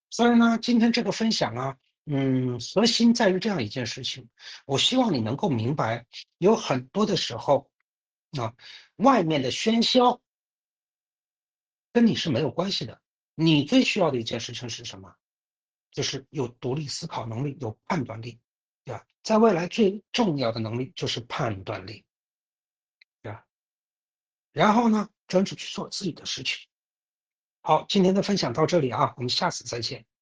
所以呢，今天这个分享啊，核心在于这样一件事情，我希望你能够明白，有很多的时候，啊，外面的喧嚣跟你是没有关系的，你最需要的一件事情是什么？就是有独立思考能力，有判断力，对吧？在未来最重要的能力就是判断力，对吧？然后呢，专注去做自己的事情。好，今天的分享到这里啊，我们下次再见。